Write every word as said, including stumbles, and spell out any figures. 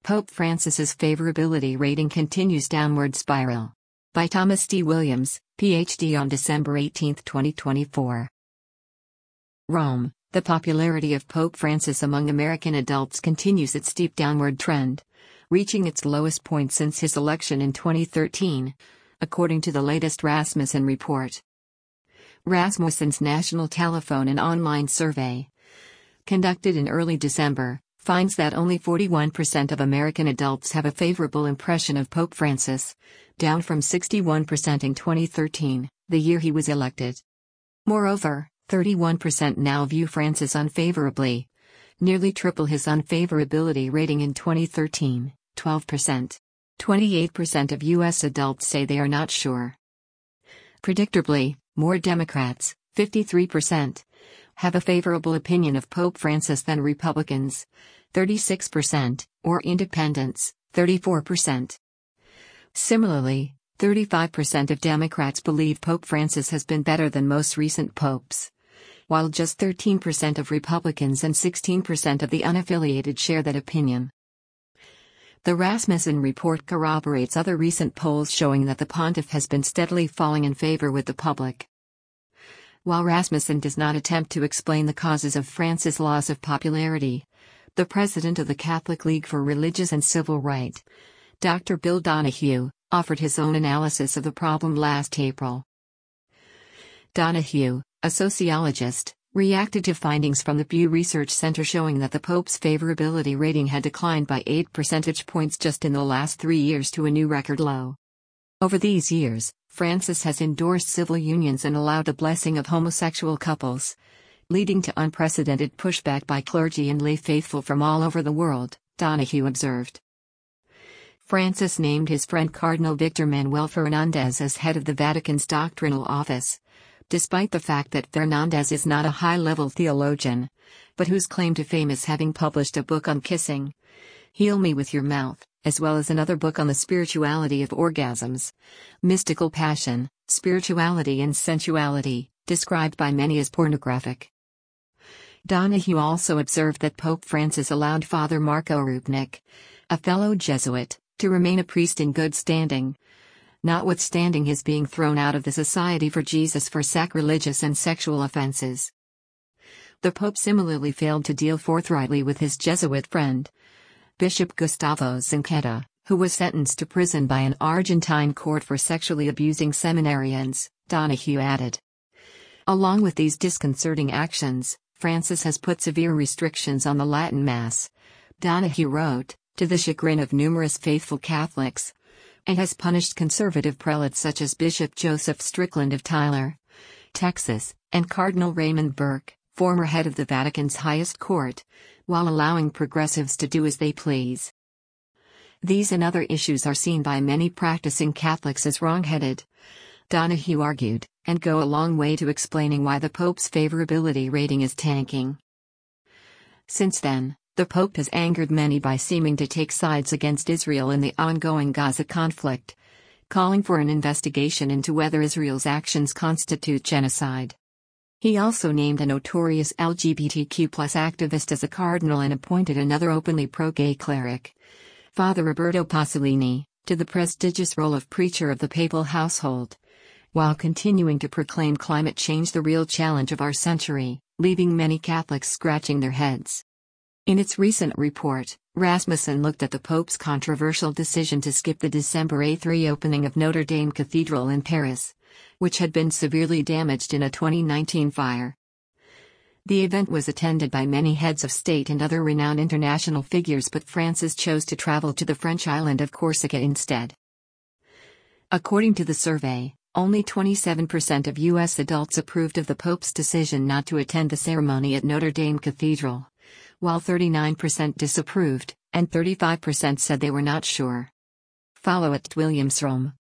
Pope Francis's favorability rating continues downward spiral. By Thomas D. Williams, P H D on December eighteenth, twenty twenty-four. Rome, the popularity of Pope Francis among American adults continues its steep downward trend, reaching its lowest point since his election in twenty thirteen, according to the latest Rasmussen report. Rasmussen's National Telephone and Online Survey, conducted in early December, finds that only forty-one percent of American adults have a favorable impression of Pope Francis, down from sixty-one percent in twenty thirteen, the year he was elected. Moreover, thirty-one percent now view Francis unfavorably, nearly triple his unfavorability rating in twenty thirteen, twelve percent. twenty-eight percent of U S adults say they are not sure. Predictably, more Democrats, fifty-three percent, have a favorable opinion of Pope Francis than Republicans, thirty-six percent, or independents, thirty-four percent. Similarly, thirty-five percent of Democrats believe Pope Francis has been better than most recent popes, while just thirteen percent of Republicans and sixteen percent of the unaffiliated share that opinion. The Rasmussen report corroborates other recent polls showing that the pontiff has been steadily falling in favor with the public. While Rasmussen does not attempt to explain the causes of Francis' loss of popularity, the president of the Catholic League for Religious and Civil Right, Doctor Bill Donohue, offered his own analysis of the problem last April. Donohue, a sociologist, reacted to findings from the Pew Research Center showing that the Pope's favorability rating had declined by eight percentage points just in the last three years to a new record low. Over these years, Francis has endorsed civil unions and allowed the blessing of homosexual couples, leading to unprecedented pushback by clergy and lay faithful from all over the world, Donohue observed. Francis named his friend Cardinal Victor Manuel Fernandez as head of the Vatican's doctrinal office, despite the fact that Fernandez is not a high-level theologian, but whose claim to fame is having published a book on kissing, Heal Me With Your Mouth, as well as another book on the spirituality of orgasms, mystical passion, spirituality and sensuality, described by many as pornographic. Donohue also observed that Pope Francis allowed Father Marco Rupnik, a fellow Jesuit, to remain a priest in good standing, notwithstanding his being thrown out of the Society for Jesus for sacrilegious and sexual offenses. The Pope similarly failed to deal forthrightly with his Jesuit friend, Bishop Gustavo Zinqueta, who was sentenced to prison by an Argentine court for sexually abusing seminarians, Donohue added. Along with these disconcerting actions, Francis has put severe restrictions on the Latin Mass, Donohue wrote, to the chagrin of numerous faithful Catholics, and has punished conservative prelates such as Bishop Joseph Strickland of Tyler, Texas, and Cardinal Raymond Burke, former head of the Vatican's highest court, while allowing progressives to do as they please. These and other issues are seen by many practicing Catholics as wrong-headed, Donohue argued, and go a long way to explaining why the Pope's favorability rating is tanking. Since then, the Pope has angered many by seeming to take sides against Israel in the ongoing Gaza conflict, calling for an investigation into whether Israel's actions constitute genocide. He also named a notorious L G B T Q plus activist as a cardinal and appointed another openly pro-gay cleric, Father Roberto Pasolini, to the prestigious role of preacher of the papal household, while continuing to proclaim climate change the real challenge of our century, leaving many Catholics scratching their heads. In its recent report, Rasmussen looked at the Pope's controversial decision to skip the December eighth reopening of Notre Dame Cathedral in Paris, which had been severely damaged in a twenty nineteen fire. The event was attended by many heads of state and other renowned international figures, but Francis chose to travel to the French island of Corsica instead. According to the survey, only twenty-seven percent of U S adults approved of the Pope's decision not to attend the ceremony at Notre Dame Cathedral, while thirty-nine percent disapproved, and thirty-five percent said they were not sure. Follow at Williams Rome.